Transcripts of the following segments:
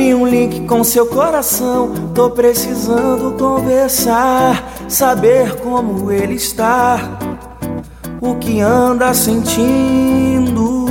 Abri um link com seu coração, tô precisando conversar, saber como ele está, o que anda sentindo.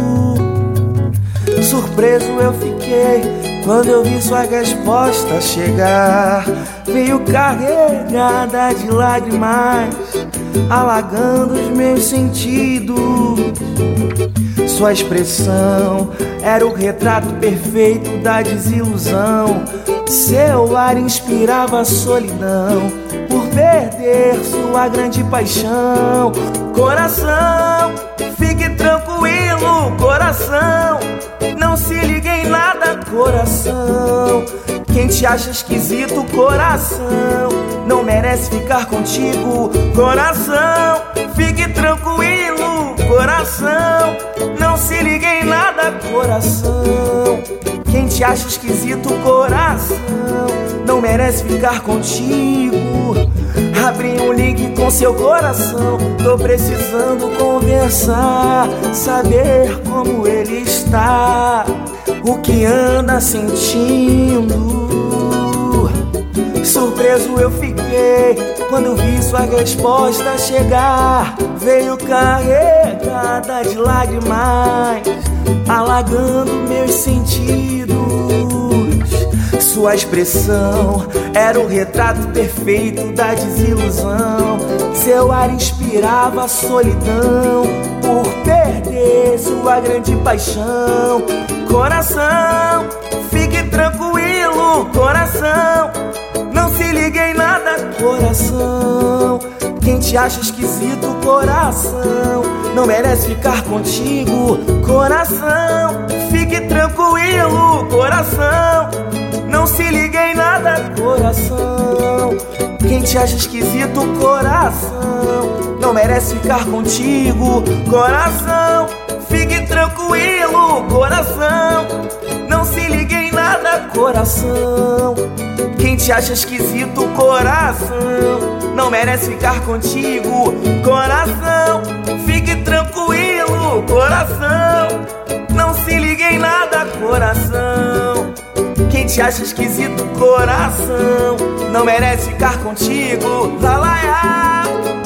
Surpreso eu fiquei quando eu vi sua resposta chegar. Veio carregada de lágrimas, alagando os meus sentidos. Sua expressão era o retrato perfeito da desilusão. Seu ar inspirava a solidão por perder sua grande paixão. Coração, fique tranquilo, coração, não se ligue em nada, coração. Quem te acha esquisito, coração, não merece ficar contigo, coração. Fique tranquilo, coração, não se ligue em nada, coração. Quem te acha esquisito, coração, não merece ficar contigo. Abri um link com seu coração, tô precisando conversar, saber como ele está, o que anda sentindo. Surpreso eu fiquei quando vi sua resposta chegar. Veio carregada de lágrimas, alagando meus sentidos. Sua expressão era o retrato perfeito da desilusão. Seu ar inspirava a solidão por perder sua grande paixão. Coração, fique tranquilo, coração, não se ligue em nada, coração. Quem te acha esquisito, coração, não merece ficar contigo, coração. Fique tranquilo, coração, não se ligue em nada, coração. Quem te acha esquisito, coração, não merece ficar contigo, coração. Fique tranquilo, coração, não se ligue em nada, coração. Quem te acha esquisito, coração, não merece ficar contigo, coração. Fique tranquilo, coração, não se ligue em nada, coração. Quem te acha esquisito, coração, não merece ficar contigo, lalaia.